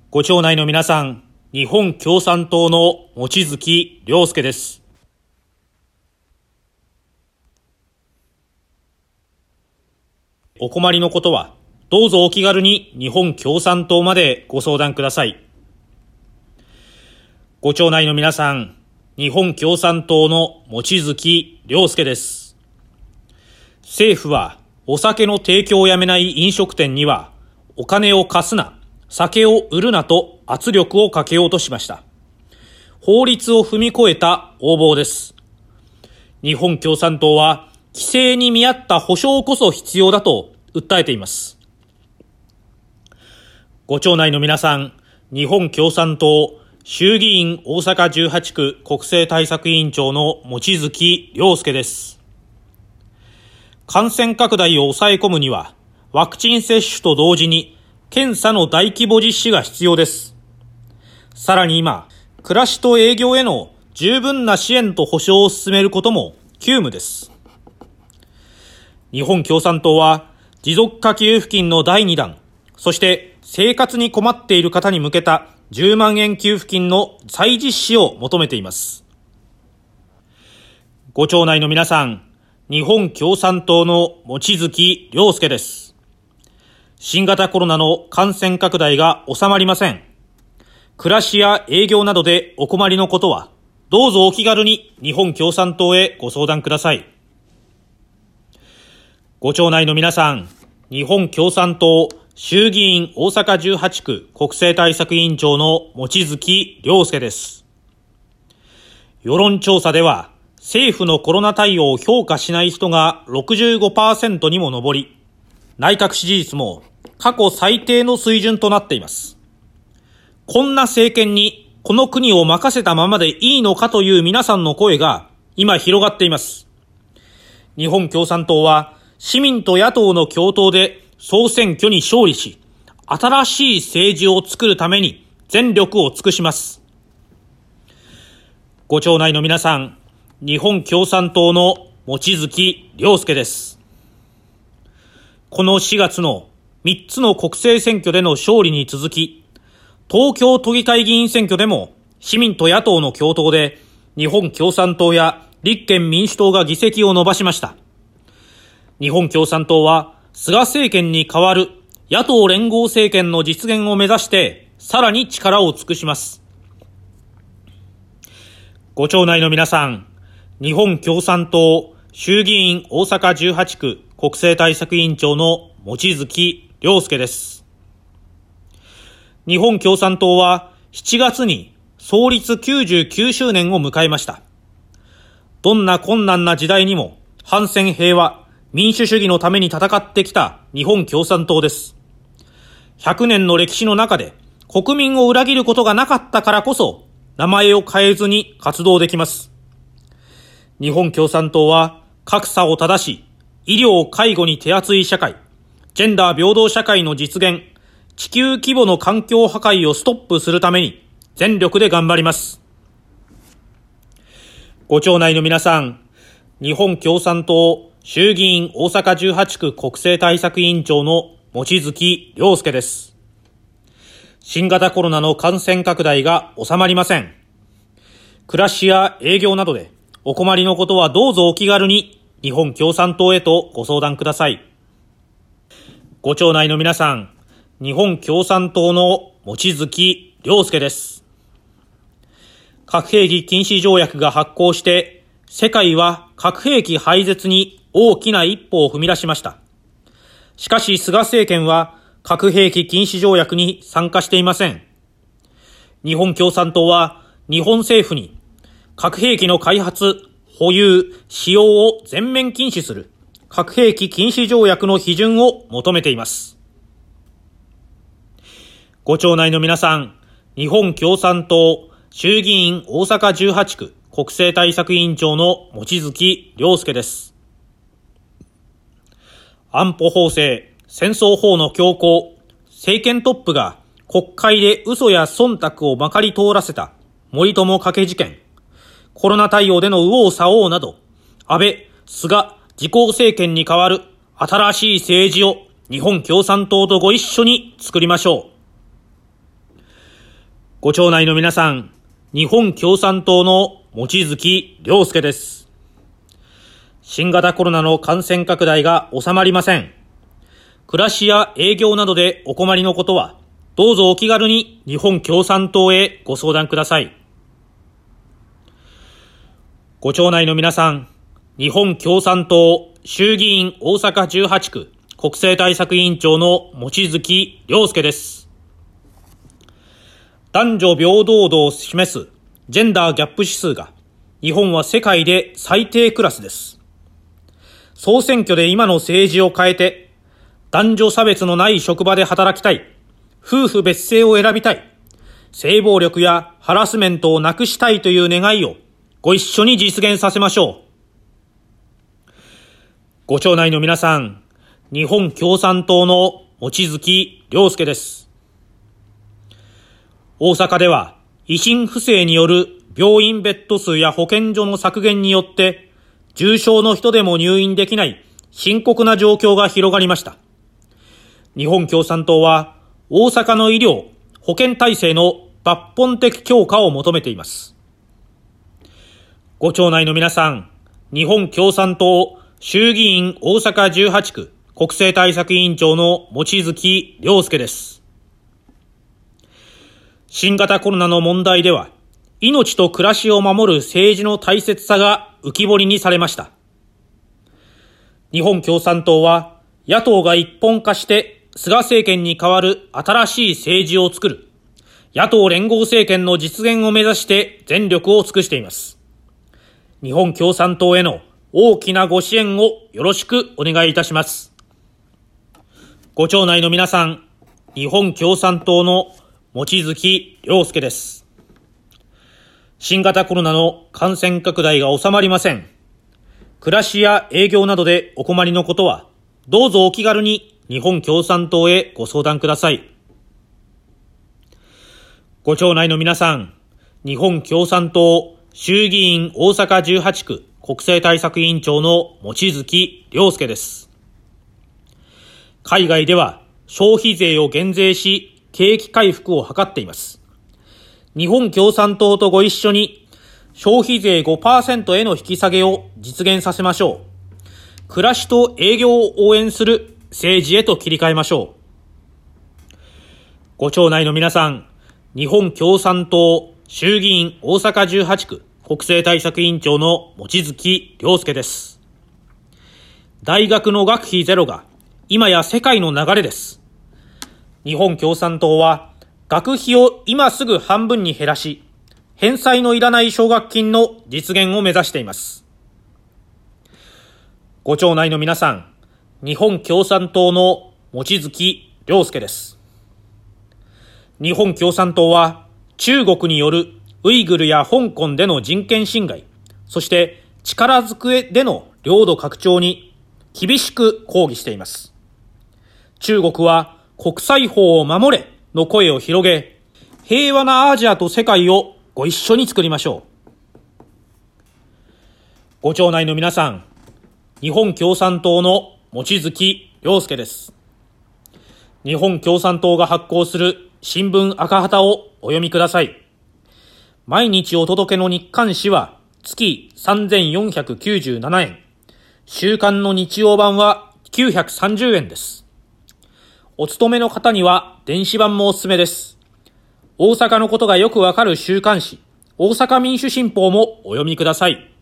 ご町内の皆さん、日本共産党の望月良介です。お困りのことは、どうぞお気軽に日本共産党までご相談ください。ご町内の皆さん、日本共産党の望月良介です。政府は、お酒の提供をやめない飲食店には、お金を貸すな、酒を売るなと圧力をかけようとしました。法律を踏み越えた横暴です。日本共産党は、規制に見合った保障こそ必要だと訴えています。ご町内の皆さん、日本共産党衆議院大阪18区国政対策委員長の望月良介です。感染拡大を抑え込むには、ワクチン接種と同時に検査の大規模実施が必要です。さらに今、暮らしと営業への十分な支援と保障を進めることも急務です。日本共産党は持続化給付金の第2弾、そして生活に困っている方に向けた10万円給付金の再実施を求めています。ご町内の皆さん、日本共産党の望月良介です。新型コロナの感染拡大が収まりません。暮らしや営業などでお困りのことは、どうぞお気軽に日本共産党へご相談ください。ご町内の皆さん、日本共産党衆議院大阪18区国政対策委員長の望月良介です。世論調査では、政府のコロナ対応を評価しない人が 65% にも上り、内閣支持率も過去最低の水準となっています。こんな政権にこの国を任せたままでいいのかという皆さんの声が今広がっています。日本共産党は市民と野党の共闘で総選挙に勝利し、新しい政治を作るために全力を尽くします。ご町内の皆さん、日本共産党の望月良介です。この4月の3つの国政選挙での勝利に続き、東京都議会議員選挙でも市民と野党の共闘で日本共産党や立憲民主党が議席を伸ばしました。日本共産党は菅政権に代わる野党連合政権の実現を目指してさらに力を尽くします。ご町内の皆さん、日本共産党衆議院大阪18区国政対策委員長の望月良介です。日本共産党は7月に創立99周年を迎えました。どんな困難な時代にも反戦平和、民主主義のために戦ってきた日本共産党です。100年の歴史の中で国民を裏切ることがなかったからこそ名前を変えずに活動できます。日本共産党は格差を正し、医療・介護に手厚い社会、ジェンダー平等社会の実現、地球規模の環境破壊をストップするために全力で頑張ります。ご町内の皆さん、日本共産党衆議院大阪18区国政対策委員長の望月良介です。新型コロナの感染拡大が収まりません。暮らしや営業などでお困りのことはどうぞお気軽に日本共産党へとご相談ください。ご町内の皆さん、日本共産党の望月良介です。核兵器禁止条約が発効して、世界は核兵器廃絶に大きな一歩を踏み出しました。しかし菅政権は核兵器禁止条約に参加していません。日本共産党は日本政府に核兵器の開発、保有、使用を全面禁止する核兵器禁止条約の批准を求めています。ご町内の皆さん、日本共産党衆議院大阪18区国政対策委員長の望月良介です。安保法制、戦争法の強行、政権トップが国会で嘘や忖度をまかり通らせた森友加計事件、コロナ対応での右往左往など、安倍、菅、自公政権に代わる新しい政治を日本共産党とご一緒に作りましょう。 ご町内の皆さん、日本共産党の望月良介です。新型コロナの感染拡大が収まりません。暮らしや営業などでお困りのことは、どうぞお気軽に日本共産党へご相談ください。ご町内の皆さん、日本共産党衆議院大阪18区国政対策委員長の望月良介です。男女平等度を示すジェンダーギャップ指数が日本は世界で最低クラスです。総選挙で今の政治を変えて男女差別のない職場で働きたい、夫婦別姓を選びたい、性暴力やハラスメントをなくしたいという願いをご一緒に実現させましょう。ご町内の皆さん、日本共産党の望月良介です。大阪では維新不正による病院ベッド数や保健所の削減によって重症の人でも入院できない深刻な状況が広がりました。日本共産党は大阪の医療・保健体制の抜本的強化を求めています。ご町内の皆さん、日本共産党衆議院大阪18区国政対策委員長の望月良介です。新型コロナの問題では、命と暮らしを守る政治の大切さが浮き彫りにされました。日本共産党は、野党が一本化して菅政権に代わる新しい政治を作る、野党連合政権の実現を目指して全力を尽くしています。日本共産党への大きなご支援をよろしくお願いいたします。ご町内の皆さん、日本共産党の望月良介です。新型コロナの感染拡大が収まりません。暮らしや営業などでお困りのことは、どうぞお気軽に日本共産党へご相談ください。ご町内の皆さん、日本共産党衆議院大阪18区国政対策委員長の望月良介です。海外では消費税を減税し、景気回復を図っています。日本共産党とご一緒に消費税 5% への引き下げを実現させましょう。暮らしと営業を応援する政治へと切り替えましょう。ご町内の皆さん、日本共産党衆議院大阪18区国政対策委員長の望月良介です。大学の学費ゼロが今や世界の流れです。日本共産党は学費を今すぐ半分に減らし、返済のいらない奨学金の実現を目指しています。ご町内の皆さん、日本共産党の望月良介です。日本共産党は中国によるウイグルや香港での人権侵害、そして力ずくでの領土拡張に厳しく抗議しています。中国は国際法を守れの声を広げ、平和なアジアと世界をご一緒に作りましょう。ご町内の皆さん、日本共産党の望月良介です。日本共産党が発行する新聞赤旗をお読みください。毎日お届けの日刊紙は月3497円、週刊の日曜版は930円です。お勤めの方には電子版もおすすめです。大阪のことがよくわかる週刊誌、大阪民主新報もお読みください。